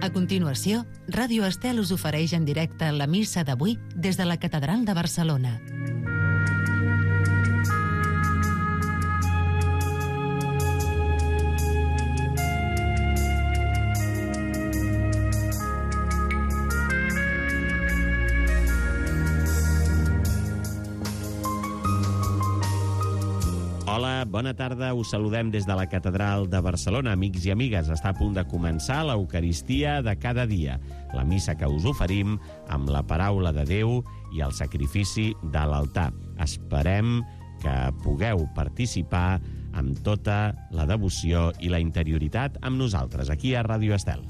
A continuació, Ràdio Estel us ofereix en directe la missa d'avui des de la Catedral de Barcelona. Hola, bona tarda. Us saludem des de la Catedral de Barcelona. Amics i amigues, està a punt de començar l'Eucaristia de cada dia, la missa que us oferim amb la paraula de Déu i el sacrifici de l'altar. Esperem que pugueu participar amb tota la devoció i la interioritat amb nosaltres, aquí a Ràdio Estel.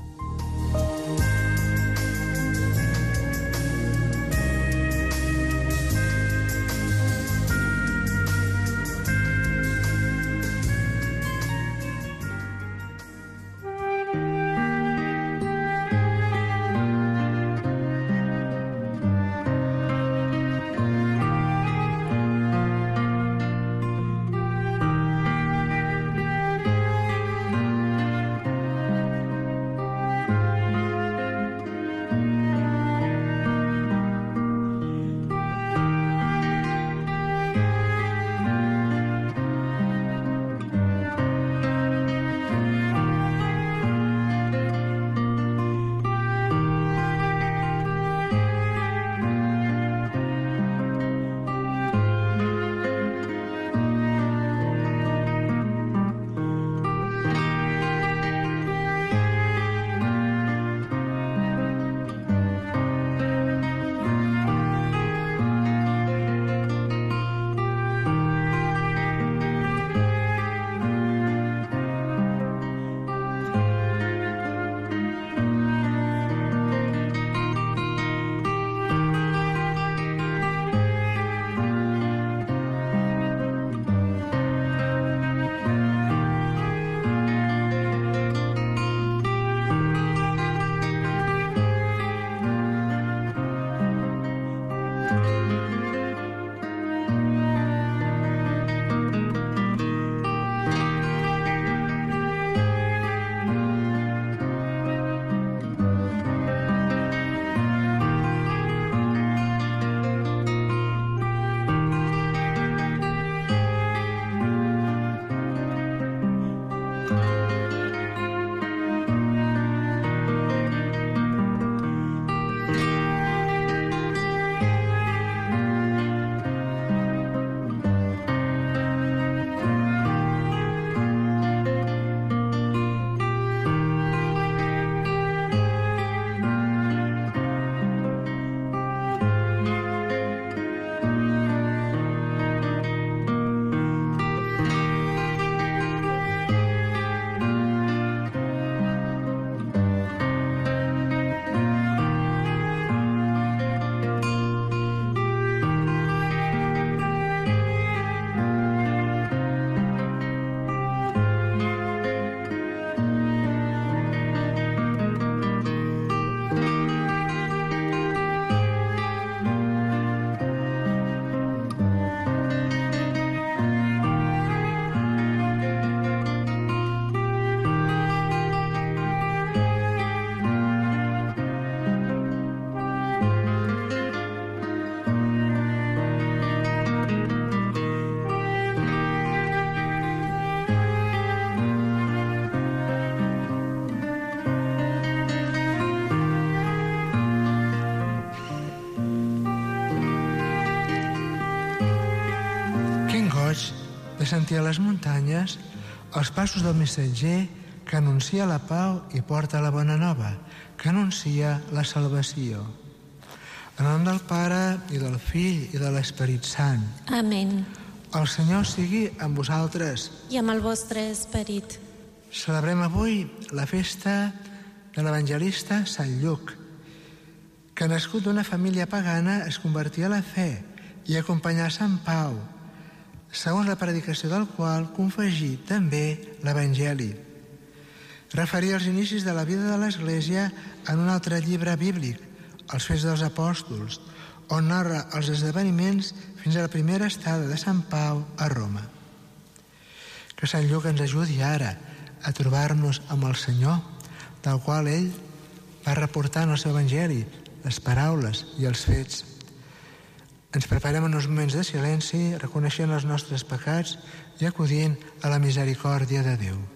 De sentir a les muntanyes els passos del missatger que anuncia la pau i porta la bona nova, que anuncia la salvació. En nom del Pare i del Fill i de l'Esperit Sant. Amén. El Senyor sigui amb vosaltres. I amb el vostre esperit. Celebrem avui la festa de l'evangelista Sant Lluc, que nascut d'una família pagana es convertia a la fe i acompanyà Sant Pau, segons la predicació del qual confegí també l'Evangeli. Referia els inicis de la vida de l'Església en un altre llibre bíblic, els Fets dels Apòstols, on narra els esdeveniments fins a la primera estada de Sant Pau a Roma. Que Sant Lluc ens ajudi ara a trobar-nos amb el Senyor, del qual ell va reportant el seu evangeli, les paraules i els fets. Ens preparem en uns moments de silenci, reconeixent els nostres pecats i acudint a la misericòrdia de Déu.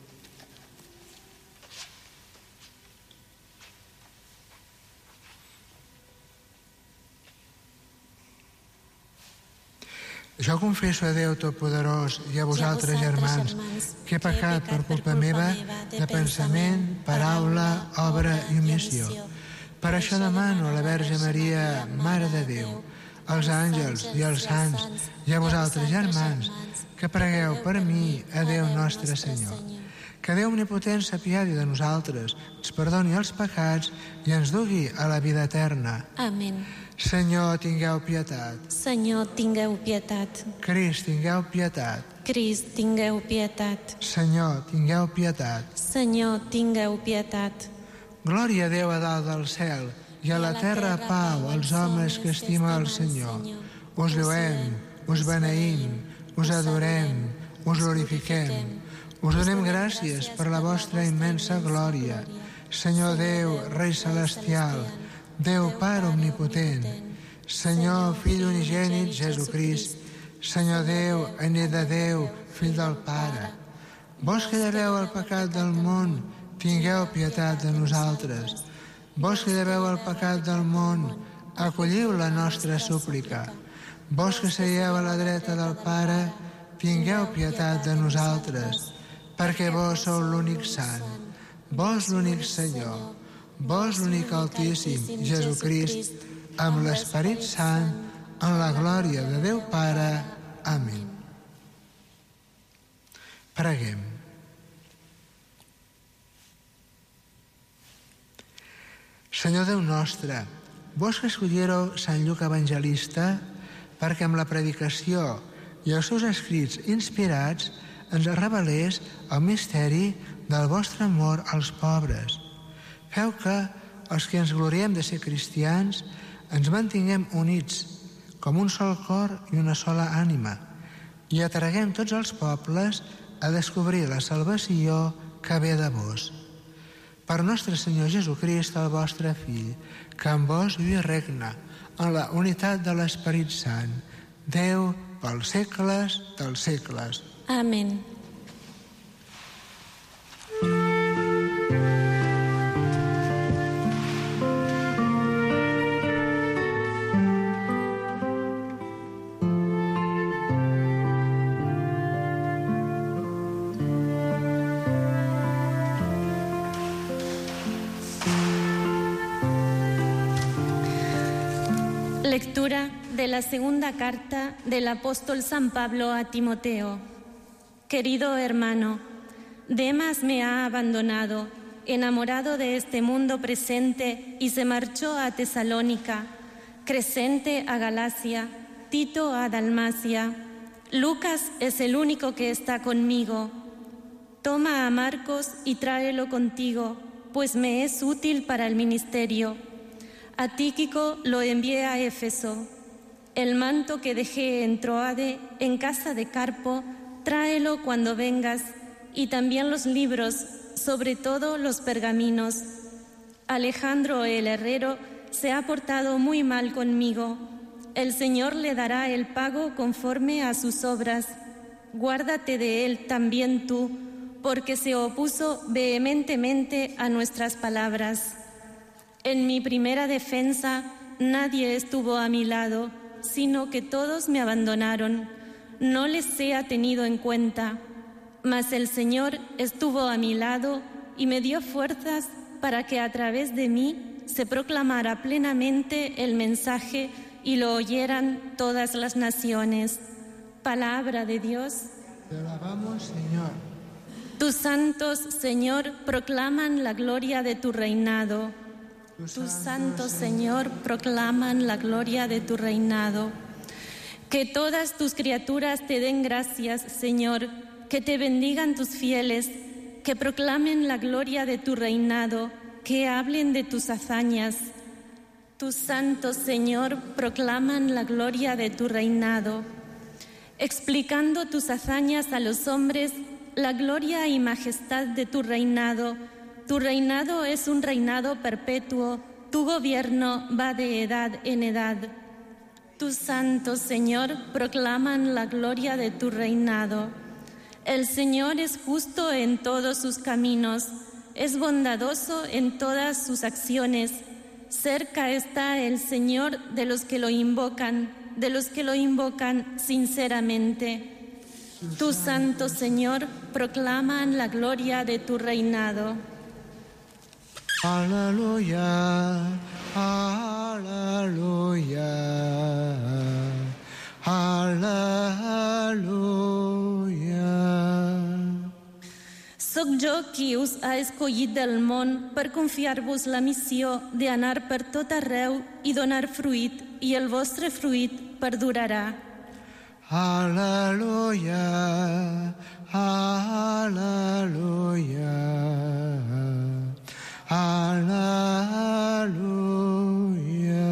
Jo confesso a Déu Totpoderós i a vosaltres, germans, que he pecat per culpa meva de pensament, paraula, obra i omissió. Per això demano a la Verge Maria, Mare de Déu, als àngels i als sants i a vosaltres, germans, que pregueu per mi a Déu Nostre Senyor. Que Déu Omnipotent s'apiadi de nosaltres, ens perdoni els pecats i ens dugui a la vida eterna. Amén. Senyor, tingueu pietat. Senyor, tingueu pietat. Crist, tingueu pietat. Crist, tingueu pietat. Senyor, tingueu pietat. Senyor, tingueu pietat. Glòria a Déu a dalt del cel i a la terra pau als homes que estima el Senyor. Us lluem, us beneïm, us adorem, us glorifiquem. Us donem gràcies per la vostra immensa glòria. Senyor Déu, Rei Celestial, Déu Pare Omnipotent, Senyor Fill Unigènit Jesucrist, Senyor Déu, Anet de Déu, Fill del Pare. Vos que lleveu el pecat del món, tingueu pietat de nosaltres. Vos que lleveu el pecat del món, acolliu la nostra súplica. Vos que seieu a la dreta del Pare, tingueu pietat de nosaltres, perquè vos sou l'únic sant, vos l'únic Senyor, vos l'únic Altíssim, Jesucrist, amb l'Esperit Sant, en la glòria de Déu Pare. Amén. Preguem. Senyor Déu nostre, vos que escolliereu Sant Lluc Evangelista perquè amb la predicació i els seus escrits inspirats ens revelés el misteri del vostre amor als pobres. Feu que els que ens gloriem de ser cristians ens mantinguem units com un sol cor i una sola ànima i atraguem tots els pobles a descobrir la salvació que ve de vos. Per nostre Senyor Jesucrist, el vostre Fill, que amb vos viu i regna en la unitat de l'Esperit Sant, Déu pels segles dels segles. Amén. Lectura de la segunda carta del apóstol San Pablo a Timoteo. Querido hermano, Demas me ha abandonado, enamorado de este mundo presente, y se marchó a Tesalónica, Crescente a Galacia, Tito a Dalmacia. Lucas es el único que está conmigo. Toma a Marcos y tráelo contigo, pues me es útil para el ministerio. A Tíquico lo envié a Éfeso. El manto que dejé en Troade, en casa de Carpo, tráelo cuando vengas, y también los libros, sobre todo los pergaminos. Alejandro el herrero se ha portado muy mal conmigo. El Señor le dará el pago conforme a sus obras. Guárdate de él también tú, porque se opuso vehementemente a nuestras palabras. En mi primera defensa nadie estuvo a mi lado, sino que todos me abandonaron. No les he tenido en cuenta, mas el Señor estuvo a mi lado y me dio fuerzas para que a través de mí se proclamara plenamente el mensaje y lo oyeran todas las naciones. Palabra de Dios. Te alabamos, Señor. Tus santos, Señor, proclaman la gloria de tu reinado. Tus santos, Señor, proclaman la gloria de tu reinado. Que todas tus criaturas te den gracias, Señor, que te bendigan tus fieles, que proclamen la gloria de tu reinado, que hablen de tus hazañas. Tus santos, Señor, proclaman la gloria de tu reinado. Explicando tus hazañas a los hombres, la gloria y majestad de tu reinado, Tu reinado es un reinado perpetuo, tu gobierno va de edad en edad. Tus santos, Señor, proclaman la gloria de tu reinado. El Señor es justo en todos sus caminos, es bondadoso en todas sus acciones. Cerca está el Señor de los que lo invocan sinceramente. Tus santos, Señor, proclaman la gloria de tu reinado. Aleluya, aleluya, aleluya. Soc jo qui us ha escollit del món per confiar-vos la missió d'anar per tot arreu i donar fruit, i el vostre fruit perdurarà. Aleluya, aleluya, aleluya.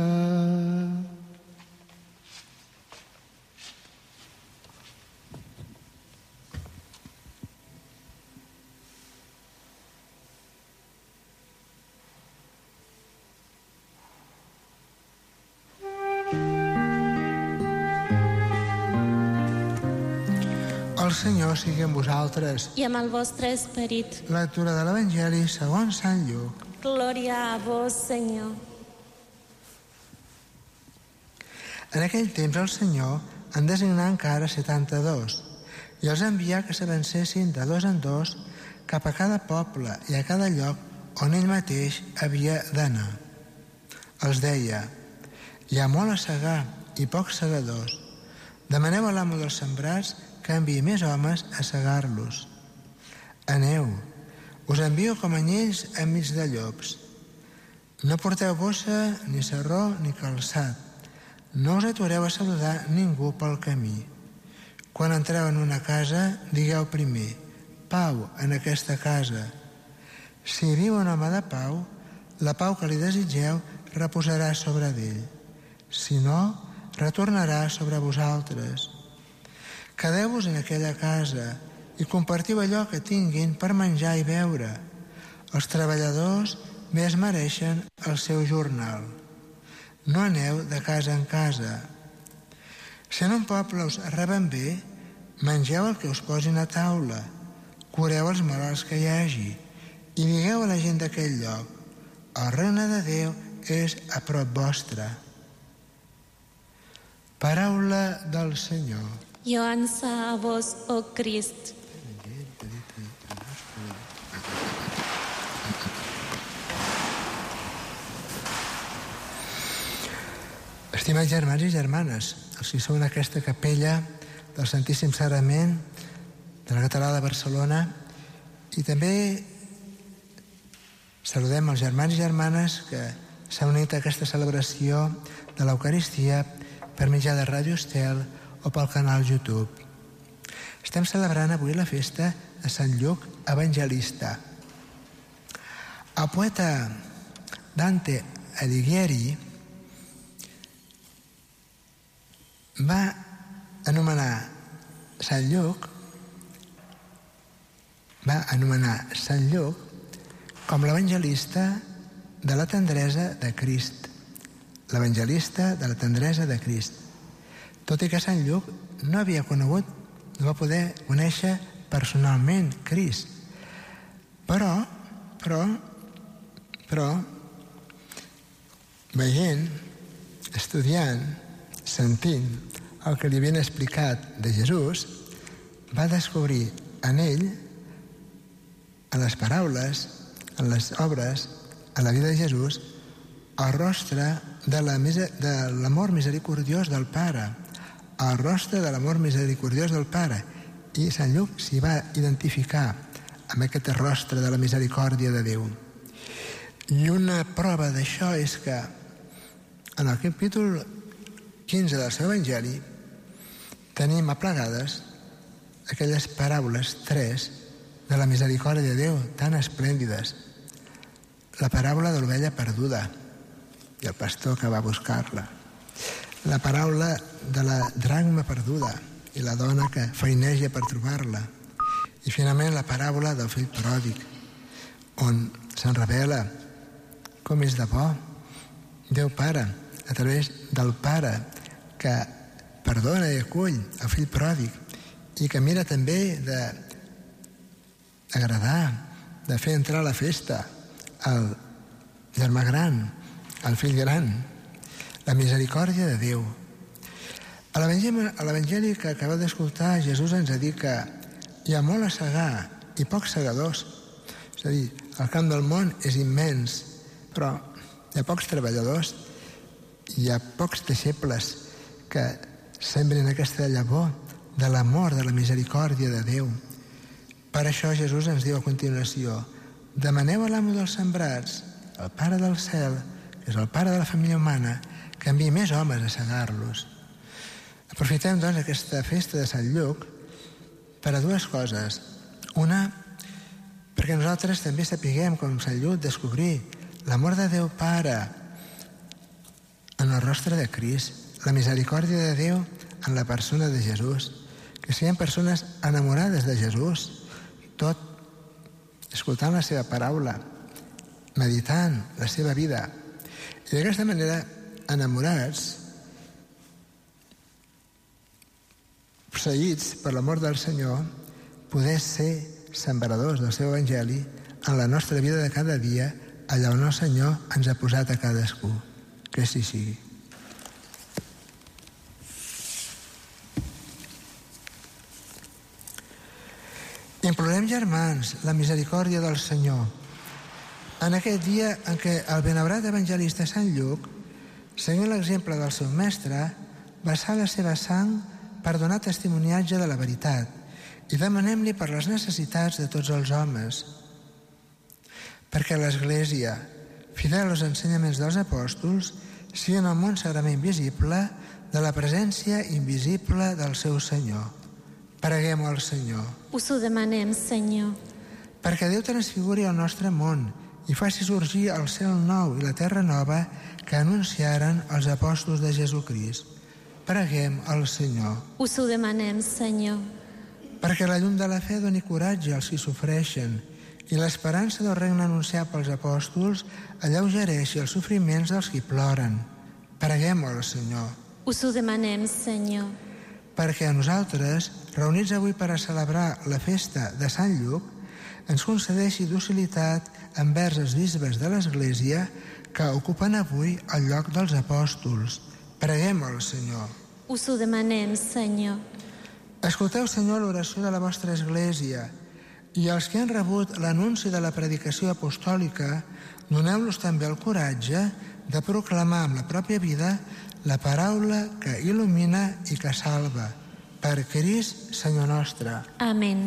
El Senyor sigui amb vosaltres. I amb el vostre esperit. Lectura de l'Evangeli segons Sant Lluc. Glòria a vos, Senyor. En aquell temps el Senyor en designà encara 72 i els envià que s'avancessin de dos en dos cap a cada poble i a cada lloc on ell mateix havia d'anar. Els deia: hi ha molt a segar i pocs segadors. Demaneu a l'amo dels sembrats que enviï més homes a segar-los. Aneu, us envio com anyells enmig de llops. No porteu bossa, ni sarró, ni calçat. No us atureu a saludar ningú pel camí. Quan entreu en una casa, digueu primer: pau en aquesta casa. Si viu un home de pau, la pau que li desitgeu reposarà sobre d'ell. Si no, retornarà sobre vosaltres. Quedeu-vos en aquella casa i compartiu allò que tinguin per menjar i beure. Els treballadors més mereixen el seu jornal. No aneu de casa en casa. Si en un poble us reben bé, mengeu el que us posin a taula, cureu els malalts que hi hagi i digueu a la gent d'aquell lloc: el regne de Déu és a prop vostre. Paraula del Senyor. Lloança a vos, oh Crist. Estimats germans i germanes, els que sou en aquesta capella del Santíssim Sagrament de la Catedral de Barcelona, i també saludem els germans i germanes que s'han unit a aquesta celebració de l'Eucaristia per mitjà de Ràdio Estel o pel canal YouTube. Estem celebrant avui la festa de Sant Lluc Evangelista. El poeta Dante Alighieri va anomenar Sant Lluc com l'evangelista de la tendresa de Crist. L'evangelista de la tendresa de Crist. Tot i que Sant Lluc no va poder conèixer personalment Crist. Però, veient, estudiant, sentint el que li havien explicat de Jesús, va descobrir en ell, en les paraules, en les obres, en la vida de Jesús, el rostre de l'amor misericordiós del Pare, el rostre de l'amor misericordiós del Pare. I Sant Lluc s'hi va identificar amb aquest rostre de la misericòrdia de Déu. I una prova d'això és que en el capítol 15 del seu Evangeli tenim aplegades aquelles paraules 3 de la misericòrdia de Déu tan esplèndides. La paràbola de l'ovella perduda i el pastor que va buscar-la. La paraula de la dracma perduda i la dona que feineja per trobar-la. I finalment la paràbola del fill pròdig, on se'n revela com és de bo Déu Pare, a través del Pare que perdona i acull el fill pròdig i que mira també d'agradar, de fer entrar a la festa el germà gran, el fill gran, la misericòrdia de Déu. A l'Evangeli que acabeu d'escoltar, Jesús ens ha dit que hi ha molt a segar i pocs segadors. És a dir, el camp del món és immens, però hi ha pocs treballadors, hi ha pocs deixebles que sembrin aquesta llavor de l'amor, de la misericòrdia de Déu. Per això Jesús ens diu a continuació: demaneu a l'amo dels sembrats, el Pare del cel, que és el Pare de la família humana, que enviï més homes a segar-los. Aprofitem, doncs, aquesta festa de Sant Lluc per a dues coses. Una, perquè nosaltres també sapiguem, com Sant Lluc, descobrir l'amor de Déu Pare en el rostre de Crist, la misericòrdia de Déu en la persona de Jesús, que siguem persones enamorades de Jesús, tot escoltant la seva paraula, meditant la seva vida. I d'aquesta manera, enamorats, posseïts per l'amor del Senyor, poder ser sembradors del seu Evangeli en la nostra vida de cada dia, allà on el Senyor ens ha posat a cadascú. Que així sigui. Implorem, germans, la misericòrdia del Senyor. En aquest dia en què el benaurat evangelista Sant Lluc, seguint l'exemple del seu mestre, vessà la seva sang per donar testimoniatge de la veritat, i demanem-li per les necessitats de tots els homes, perquè l'Església, fidel als ensenyaments dels apòstols, sigui en el món sagrament visible de la presència invisible del seu Senyor. Preguem al Senyor. Us ho demanem, Senyor. Perquè Déu transfiguri el nostre món i faci sorgir el cel nou i la terra nova que anunciaren els apòstols de Jesucrist. Preguem al Senyor. Us ho demanem, Senyor. Perquè la llum de la fe doni coratge als qui sofreixen i l'esperança del regne anunciat pels apòstols alleugereixi els sofriments dels qui ploren. Preguem al Senyor. Us ho demanem, Senyor. Perquè a nosaltres, reunits avui per a celebrar la festa de Sant Lluc, ens concedeixi docilitat envers els bisbes de l'Església que ocupen avui el lloc dels apòstols. Preguem al Senyor. Us ho demanem, Senyor. Escolteu, Senyor, l'oració de la vostra Església, i els que han rebut l'anunci de la predicació apostòlica, doneu-los també el coratge de proclamar amb la pròpia vida la paraula que il·lumina i que salva. Per Crist, Senyor nostre. Amén.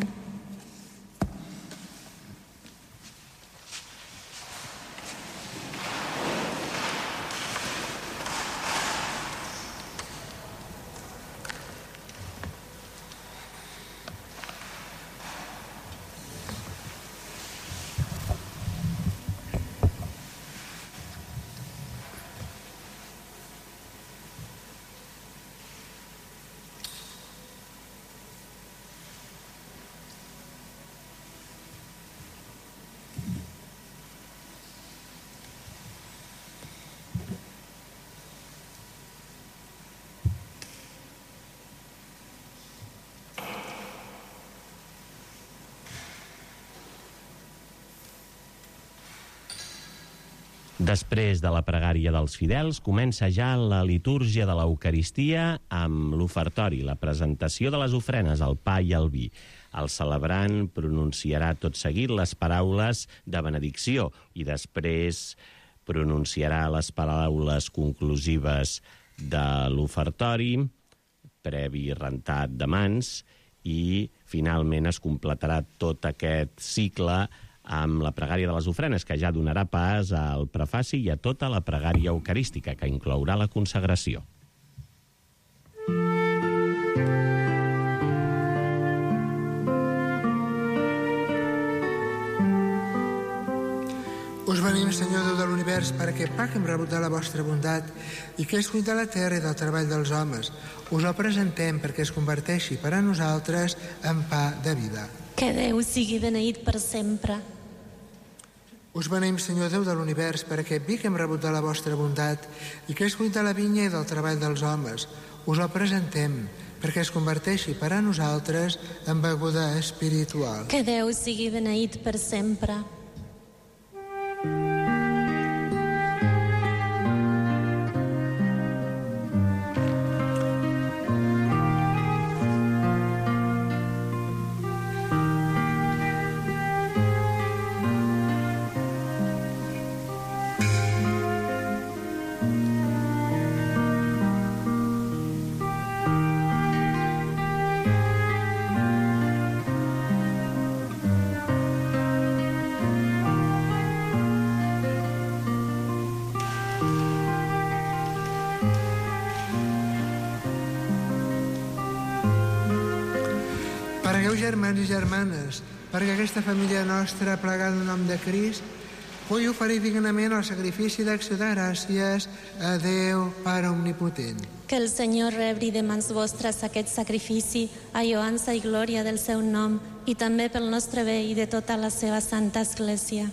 Després de la pregària dels fidels, comença ja la litúrgia de l'Eucaristia amb l'ofertori, la presentació de les ofrenes, el pa i el vi. El celebrant pronunciarà tot seguit les paraules de benedicció i després pronunciarà les paraules conclusives de l'ofertori, previ rentat de mans, i finalment es completarà tot aquest cicle amb la pregària de les ofrenes, que ja donarà pas al prefaci i a tota la pregària eucarística, que inclourà la consagració. Us venim, Senyor Déu de l'univers, per aquest pa que hem rebut de la vostra bondat i que és fruit de la terra i del treball dels homes. Us el presentem perquè es converteixi per a nosaltres en pa de vida. Que Déu sigui beneït per sempre. Us beneïm, Senyor Déu de l'univers, per aquest vi que hem rebut de la vostra bondat i que és fruit de la vinya i del treball dels homes. Us el presentem perquè es converteixi per a nosaltres en beguda espiritual. Que Déu sigui beneït per sempre. Pregueu, germans i germanes, perquè aquesta família nostra, plegada en nom de Crist, pugui oferir dignament el sacrifici d'acció de gràcies a Déu, Pare Omnipotent. Que el Senyor rebri de mans vostres aquest sacrifici a lloança i glòria del seu nom i també pel nostre bé i de tota la seva santa Església.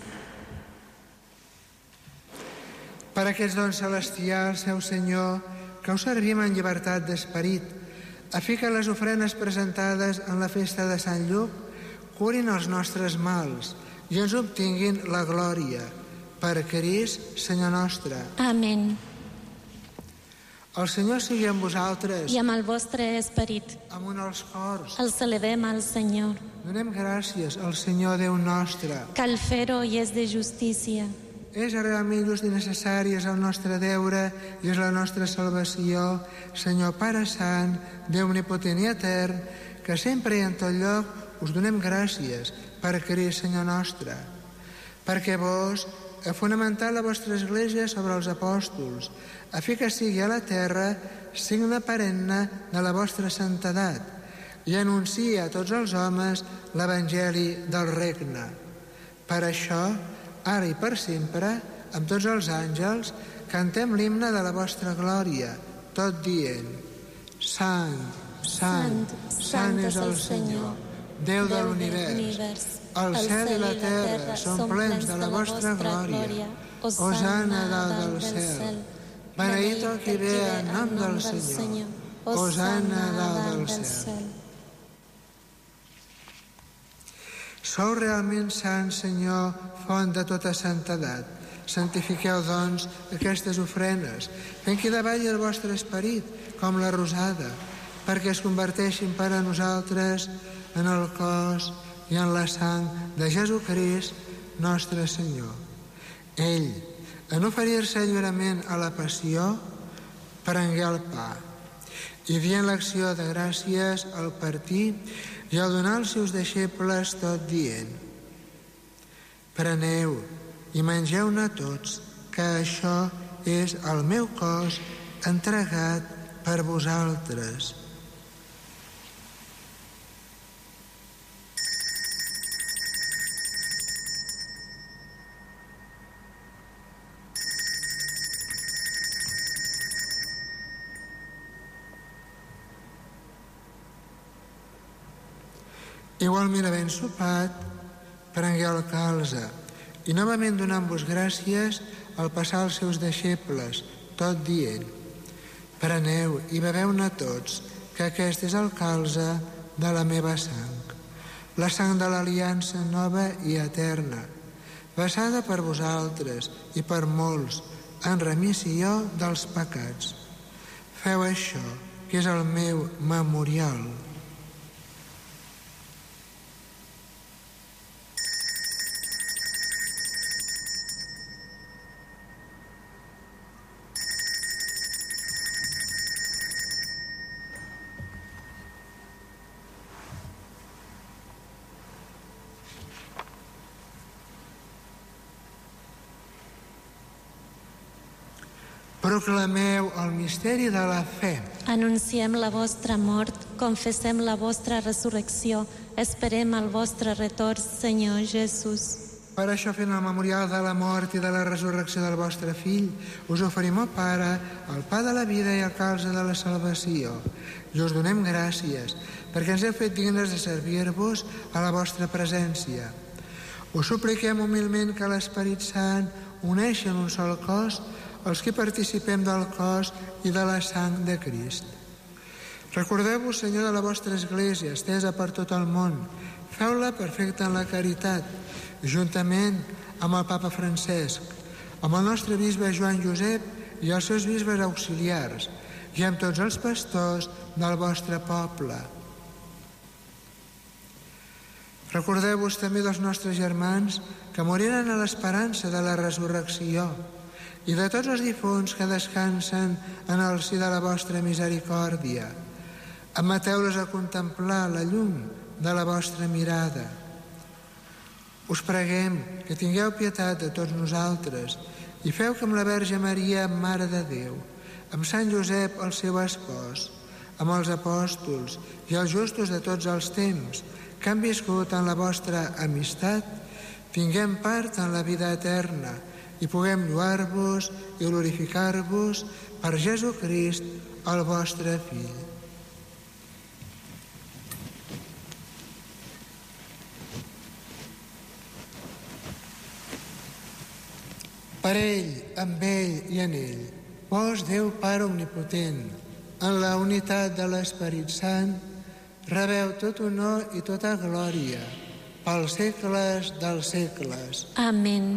Per aquests dons celestials, seu Senyor, que us servim en llibertat d'esperit, a fi que les ofrenes presentades en la festa de Sant Lluc curin els nostres mals i ens obtinguin la glòria. Per Crist, Senyor nostre. Amén. El Senyor sigui amb vosaltres. I amb el vostre esperit. Amunt els cors. El celebem al Senyor. Donem gràcies al Senyor Déu nostre. Cal fer-ho i és de justícia. És realment just i necessari, és el nostre deure i és la nostra salvació, Senyor Pare Sant, Déu omnipotent i etern, que sempre i en tot lloc us donem gràcies per Crist, Senyor nostre, perquè vos heu fonamentat la vostra Església sobre els apòstols, a fi que sigui a la terra signe perenne de la vostra santedat i anunciï a tots els homes l'Evangeli del Regne. Per això, ara i per sempre, amb tots els àngels, cantem l'himne de la vostra glòria, tot dient: Sant, Sant, Sant és el Senyor, Déu de l'univers. El cel i la terra són plens de la vostra glòria. Hosana dalt del cel. Beneït el qui ve en nom del Senyor. Hosana dalt del cel. Sou realment sant, Senyor, font de tota santedat. Santifiqueu, doncs, aquestes ofrenes, fent que davalli el vostre esperit, com la rosada, perquè es converteixin per a nosaltres en el cos i en la sang de Jesucrist, nostre Senyor. Ell, en oferir-se lliurement a la passió, prengué el pa, i dient l'acció de gràcies al partir i al donar als seus deixebles tot dient: Preneu i mengeu-ne tots, que això és el meu cos entregat per vosaltres. Igualment, havent sopat, prengué el calze i novament donant-vos gràcies al passar als seus deixebles, tot dient: Preneu i beveu-ne tots, que aquest és el calze de la meva sang, la sang de l'aliança nova i eterna, vessada per vosaltres i per molts en remissió dels pecats. Feu això, que és el meu memorial. Proclameu el misteri de la fe. Anunciem la vostra mort, confessem la vostra resurrecció, esperem el vostre retorn, Senyor Jesús. Per això, fent el memorial de la mort i de la resurrecció del vostre Fill, us oferim, ó Pare, el pa de la vida i el calze de la salvació. I us donem gràcies, perquè ens heu fet dignes de servir-vos a la vostra presència. Us supliquem humilment que l'Esperit Sant uneixi en un sol cos els que participem del cos i de la sang de Crist. Recordeu-vos, Senyor, de la vostra Església, estesa per tot el món. Feu-la perfecta en la caritat, juntament amb el papa Francesc, amb el nostre bisbe Joan Josep i els seus bisbes auxiliars, i amb tots els pastors del vostre poble. Recordeu-vos també dels nostres germans que moriren a l'esperança de la resurrecció i de tots els difunts que descansen en el si de la vostra misericòrdia. Admeteu-los a contemplar la llum de la vostra mirada. Us preguem que tingueu pietat de tots nosaltres i feu que amb la Verge Maria, Mare de Déu, amb Sant Josep, el seu espòs, amb els apòstols i els justos de tots els temps que han viscut en la vostra amistat, tinguem part en la vida eterna i puguem lloar-vos i glorificar-vos per Jesucrist, el vostre Fill. Per ell, amb ell i en ell, vos, Déu Pare Omnipotent, en la unitat de l'Esperit Sant, rebeu tot honor i tota glòria pels segles dels segles. Amén.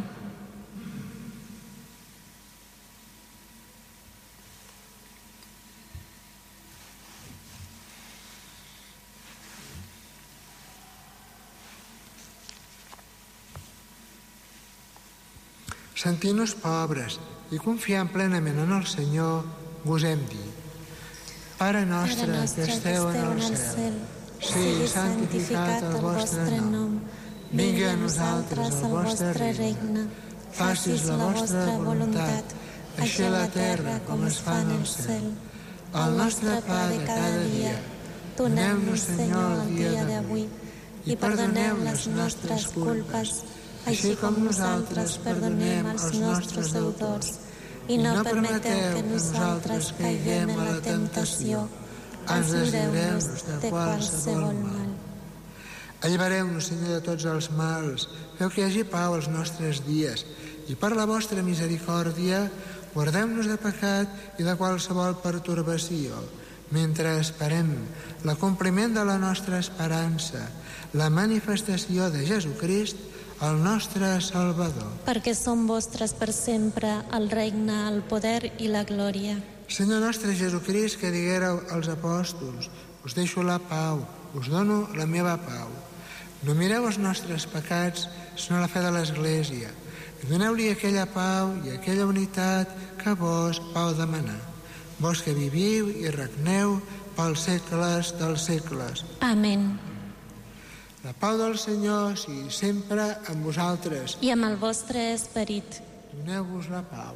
Sentint-nos pobres i confiant plenament en el Senyor, gosem dir: Pare nostre que esteu en el cel, sigui santificat el vostre nom. Vingui a nosaltres el vostre regne. Facis la vostra voluntat, així a la terra com es fa en el cel. El nostre pa de cada dia, doneu-nos, Senyor, el dia d'avui, i perdoneu les nostres culpes, així com nosaltres perdonem als nostres deudors. I no permeteu que nosaltres caiguem a la temptació. Ens lliureu-nos de qualsevol mal. Allibereu-nos, Senyor, de tots els mals. Feu que hi hagi pau als nostres dies. I per la vostra misericòrdia, guardeu-nos de pecat i de qualsevol pertorbació, mentre esperem l'acompliment de la nostra esperança, la manifestació de Jesucrist, el nostre Salvador. Perquè són vostres per sempre el regne, el poder i la glòria. Senyor nostre Jesucrist, que diguéreu als apòstols: us deixo la pau, us dono la meva pau. No mireu els nostres pecats, sinó la fe de l'Església. I doneu-li aquella pau i aquella unitat que vos vau demanar. Vos que viviu i regneu pels segles dels segles. Amén. La pau del Senyor sigui sempre amb vosaltres. I amb el vostre esperit. Doneu-vos la pau.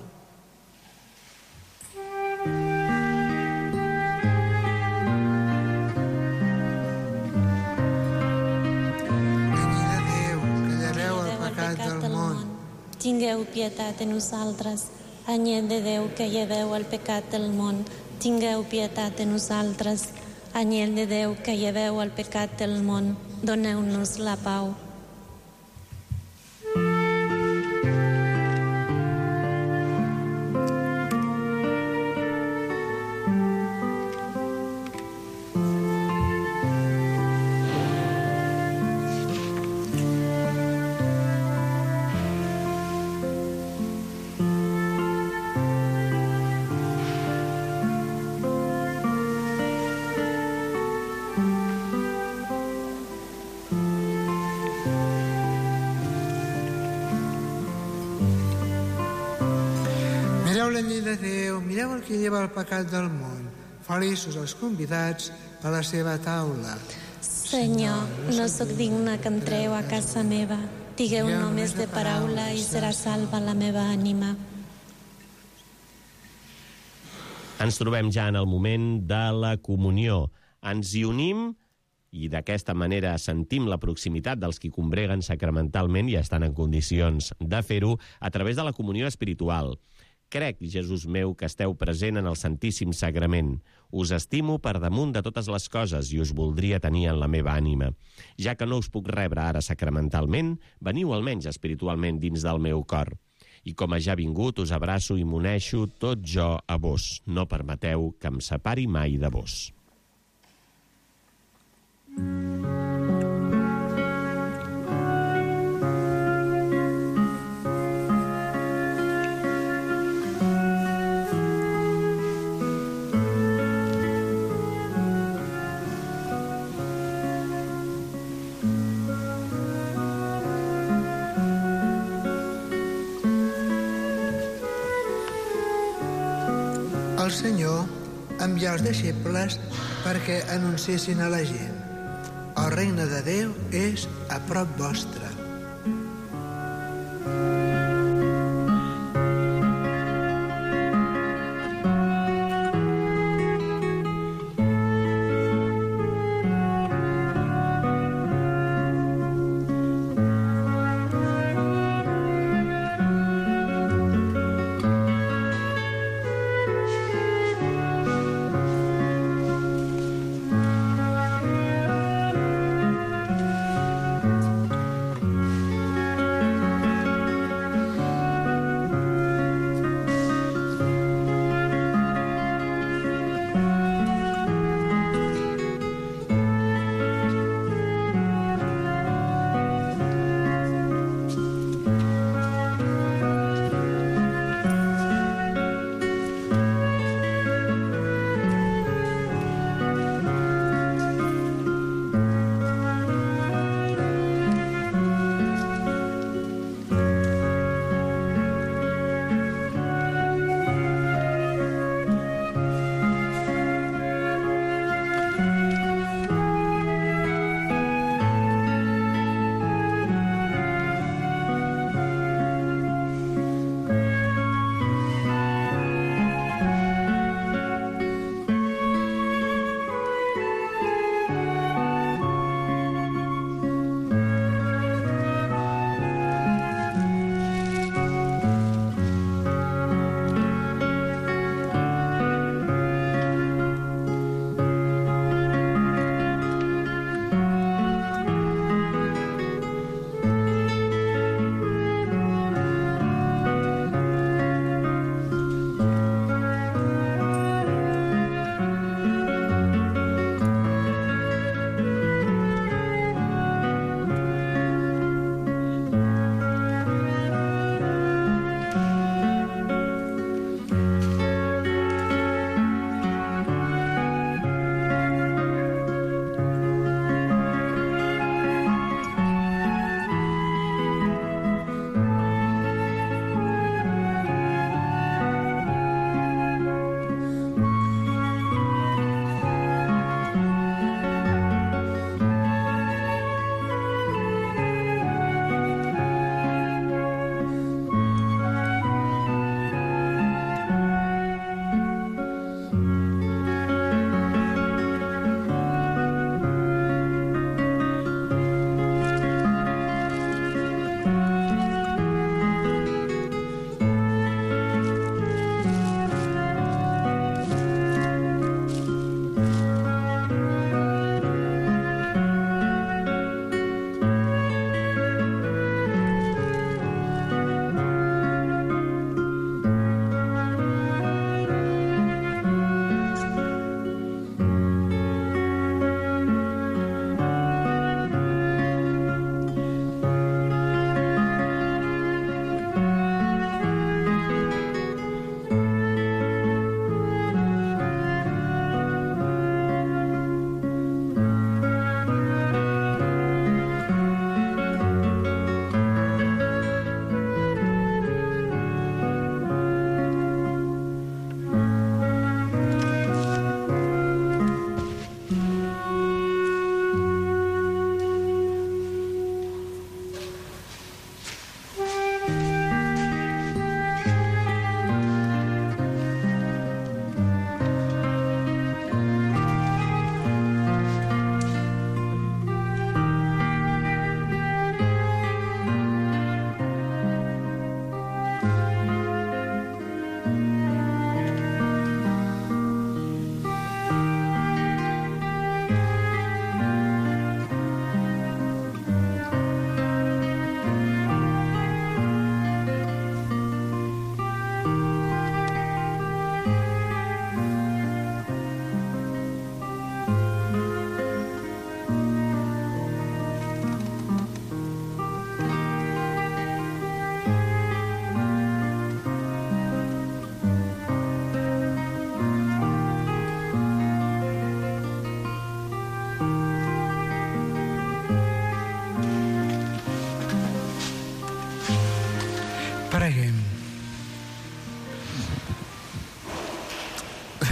Anyell de Déu, que lleveu el pecat del món. Tingueu pietat de nosaltres. Anyell de Déu, que lleveu el pecat del món. Tingueu pietat de nosaltres. Anyell de Déu, que lleveu el pecat del món. Doneu-nos la pau. Mireu l'anyell de Déu, mireu el que lleva el pecat del món. Feliços els convidats a la seva taula. Senyor, no sóc digna que entreu a casa meva. Digueu només de paraula i serà salva la meva ànima. Ens trobem ja en el moment de la comunió. Ens hi unim i d'aquesta manera sentim la proximitat dels qui combreguen sacramentalment i estan en condicions de fer-ho a través de la comunió espiritual. Crec, Jesús meu, que esteu present en el Santíssim Sagrament. Us estimo per damunt de totes les coses i us voldria tenir en la meva ànima. Ja que no us puc rebre ara sacramentalment, veniu almenys espiritualment dins del meu cor. I com a ja vingut, us abraço i m'uneixo tot jo a vos. No permeteu que em separi mai de vos. El Senyor envià els deixebles perquè anunciessin a la gent: el regne de Déu és a prop vostre.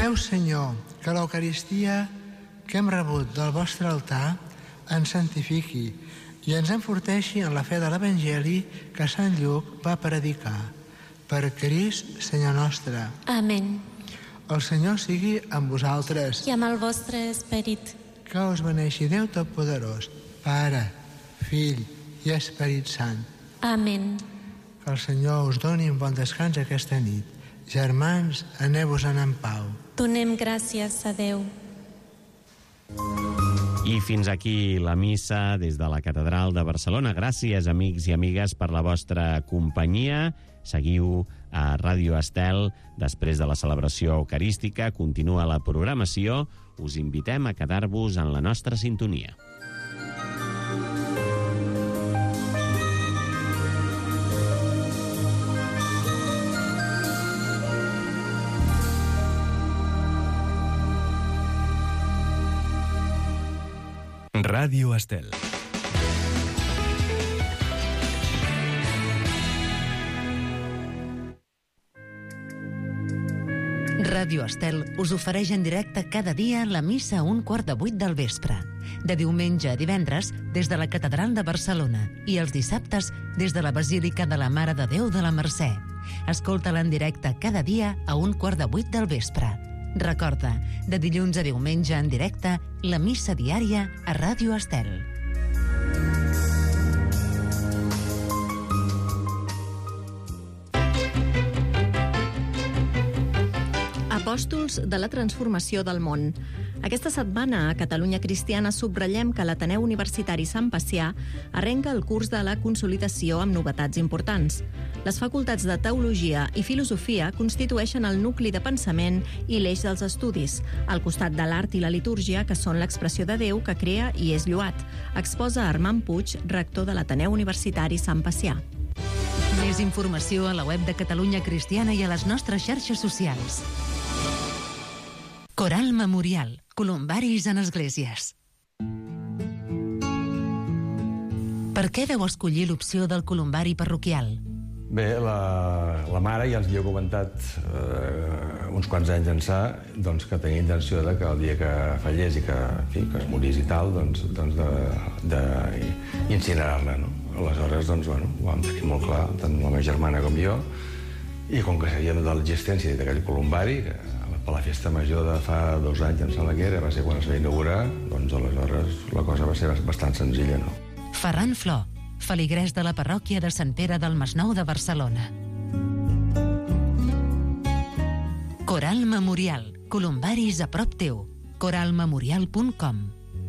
Concedeu, Senyor, que l'Eucaristia que hem rebut del vostre altar ens santifiqui i ens enforteixi en la fe de l'Evangeli que Sant Lluc va predicar. Per Crist, Senyor nostre. Amén. El Senyor sigui amb vosaltres. I amb el vostre esperit. Que us beneixi Déu Totpoderós, Pare, Fill i Esperit Sant. Amén. Que el Senyor us doni un bon descans aquesta nit. Germans, aneu-vos-en en pau. Donem gràcies a Déu. I fins aquí la missa des de la Catedral de Barcelona. Gràcies, amics i amigues, per la vostra companyia. Seguiu a Ràdio Estel. Després de la celebració eucarística continua la programació. Us invitem a quedar-vos en la nostra sintonia. Ràdio Estel. Ràdio Estel us ofereix en directe cada dia la missa a 7:15 del vespre. De diumenge a divendres des de la Catedral de Barcelona i els dissabtes des de la Basílica de la Mare de Déu de la Mercè. Escolta-la en directe cada dia a 7:15 del vespre. Recorda, de dilluns a diumenge en directe, la missa diària a Ràdio Estel. Apòstols de la transformació del món. Aquesta setmana a Catalunya Cristiana subratllem que l'Ateneu Universitari Sant Pacià arrenca el curs de la consolidació amb novetats importants. Les facultats de Teologia i Filosofia constitueixen el nucli de pensament i l'eix dels estudis, al costat de l'art i la litúrgia, que són l'expressió de Déu que crea i és lloat, exposa Armand Puig, rector de l'Ateneu Universitari Sant Pacià. Més informació a la web de Catalunya Cristiana i a les nostres xarxes socials. Coral Memorial, columbaris en esglésies. Per què vau escollir l'opció del columbari parroquial? Bé, la mare ja ens havia comentat uns quants anys ençà doncs, que tenia intenció de que el dia que fallés i que es morís i tal, d'incinerar-la. No? Aleshores, ho vam tenir molt clar, tant la meva germana com jo, i com que sabíem de l'existència d'aquell columbari, que per la festa major de fa 2 anys, em sembla que era, va ser quan es va inaugurar, doncs aleshores la cosa va ser bastant senzilla, no? Ferran Flor, feligrès de la parròquia de Sant Pere del Masnou de Barcelona. Coral Memorial, columbaris a prop teu. coralmemorial.com.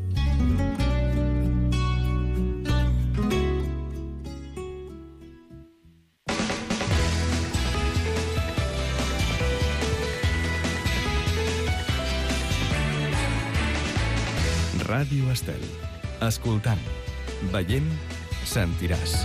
Ràdio Estel. Escoltant, veient, sentiràs.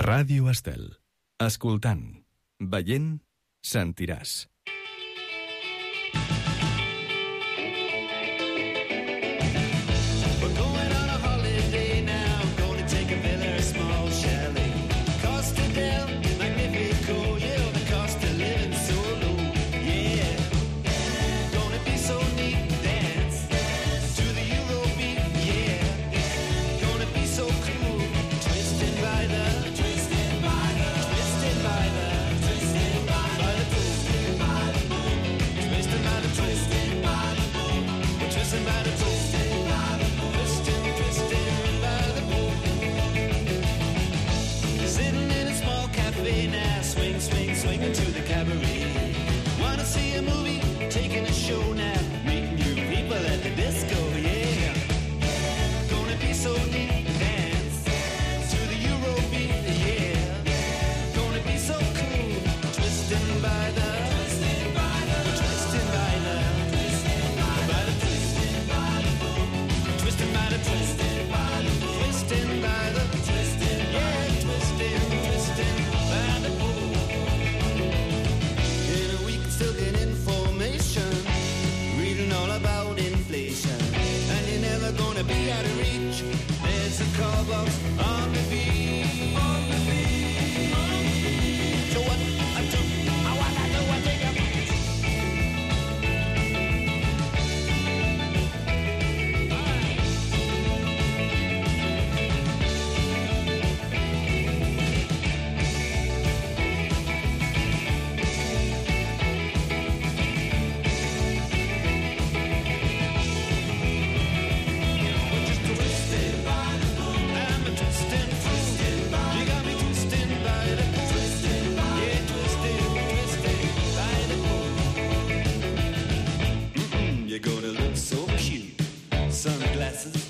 Ràdio Estel. Escoltant, veient, sentiràs. Sunglasses